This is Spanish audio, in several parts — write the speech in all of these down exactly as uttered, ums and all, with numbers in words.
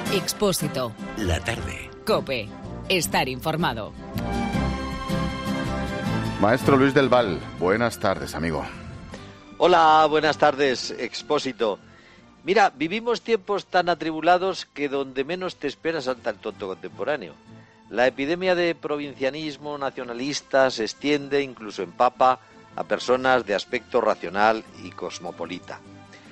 Expósito. La tarde. COPE. Estar informado. Maestro Luis del Val, buenas tardes, amigo. Hola, buenas tardes, Expósito. Mira, vivimos tiempos tan atribulados que donde menos te esperas salta el tonto contemporáneo. La epidemia de provincianismo nacionalista se extiende, incluso empapa, a personas de aspecto racional y cosmopolita.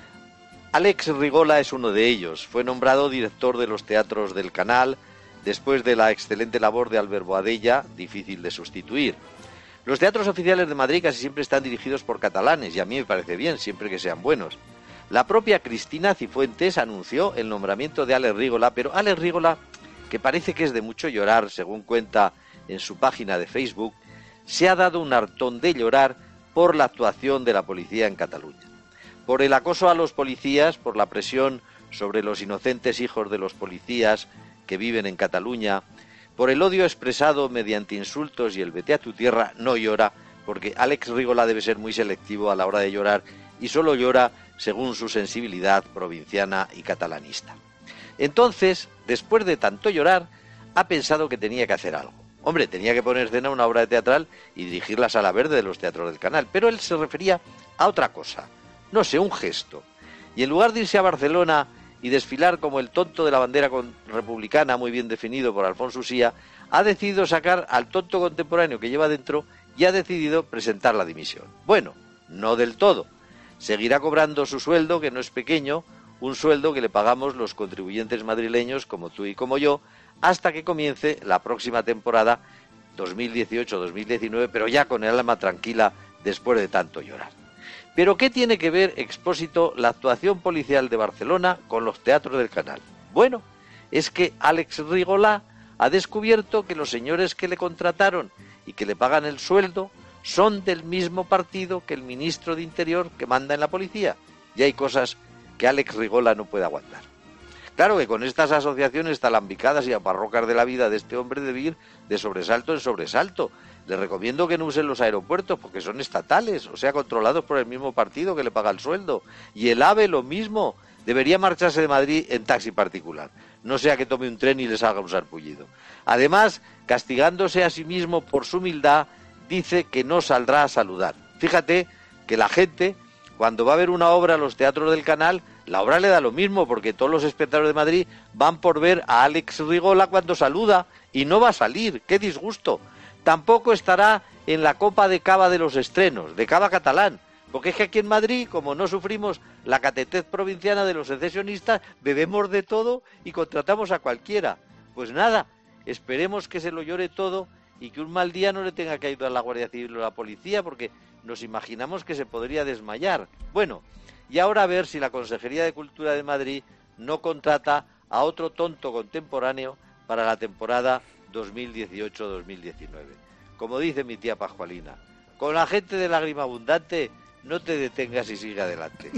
Alex Rigola es uno de ellos. Fue nombrado director de los teatros del Canal después de la excelente labor de Albert Boadella, difícil de sustituir. Los teatros oficiales de Madrid casi siempre están dirigidos por catalanes, y a mí me parece bien, siempre que sean buenos. La propia Cristina Cifuentes anunció el nombramiento de Alex Rigola, pero Alex Rigola, que parece que es de mucho llorar, según cuenta en su página de Facebook, se ha dado un hartón de llorar por la actuación de la policía en Cataluña. Por el acoso a los policías, por la presión sobre los inocentes hijos de los policías que viven en Cataluña, por el odio expresado mediante insultos y el vete a tu tierra, no llora, porque Alex Rigola debe ser muy selectivo a la hora de llorar y solo llora según su sensibilidad provinciana y catalanista. Entonces, después de tanto llorar, ha pensado que tenía que hacer algo. Hombre, tenía que poner escena una obra de teatral y dirigir la sala verde de los teatros del Canal, pero él se refería a otra cosa, no sé, un gesto. Y en lugar de irse a Barcelona y desfilar como el tonto de la bandera republicana, muy bien definido por Alfonso Usía, ha decidido sacar al tonto contemporáneo que lleva dentro y ha decidido presentar la dimisión. Bueno, no del todo. Seguirá cobrando su sueldo, que no es pequeño, un sueldo que le pagamos los contribuyentes madrileños, como tú y como yo, hasta que comience la próxima temporada dos mil dieciocho dos mil diecinueve, pero ya con el alma tranquila después de tanto llorar. ¿Pero qué tiene que ver, Expósito, la actuación policial de Barcelona con los teatros del Canal? Bueno, es que Alex Rigola ha descubierto que los señores que le contrataron y que le pagan el sueldo son del mismo partido que el ministro de Interior que manda en la policía. Y hay cosas que Alex Rigola no puede aguantar. Claro que con estas asociaciones talambicadas y aparrocas de la vida de este hombre debe ir de sobresalto en sobresalto. Le recomiendo que no usen los aeropuertos porque son estatales, o sea, controlados por el mismo partido que le paga el sueldo. Y el AVE lo mismo, debería marcharse de Madrid en taxi particular, no sea que tome un tren y les haga un sarpullido. Además, castigándose a sí mismo por su humildad, dice que no saldrá a saludar. Fíjate que la gente, cuando va a ver una obra a los teatros del Canal, la obra le da lo mismo, porque todos los espectadores de Madrid van por ver a Alex Rigola cuando saluda, y no va a salir. ¡Qué disgusto! Tampoco estará en la Copa de Cava de los estrenos, de Cava catalán, porque es que aquí en Madrid, como no sufrimos la catetez provinciana de los secesionistas, bebemos de todo y contratamos a cualquiera. Pues nada, esperemos que se lo llore todo y que un mal día no le tenga que ayudar la Guardia Civil o la policía, porque nos imaginamos que se podría desmayar. Bueno, y ahora a ver si la Consejería de Cultura de Madrid no contrata a otro tonto contemporáneo para la temporada dos mil dieciocho dos mil diecinueve. Como dice mi tía Pascualina, con la gente de lágrima abundante no te detengas y sigue adelante.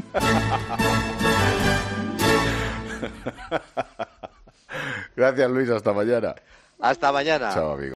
Gracias, Luis, hasta mañana. Hasta mañana. Chao, amigo.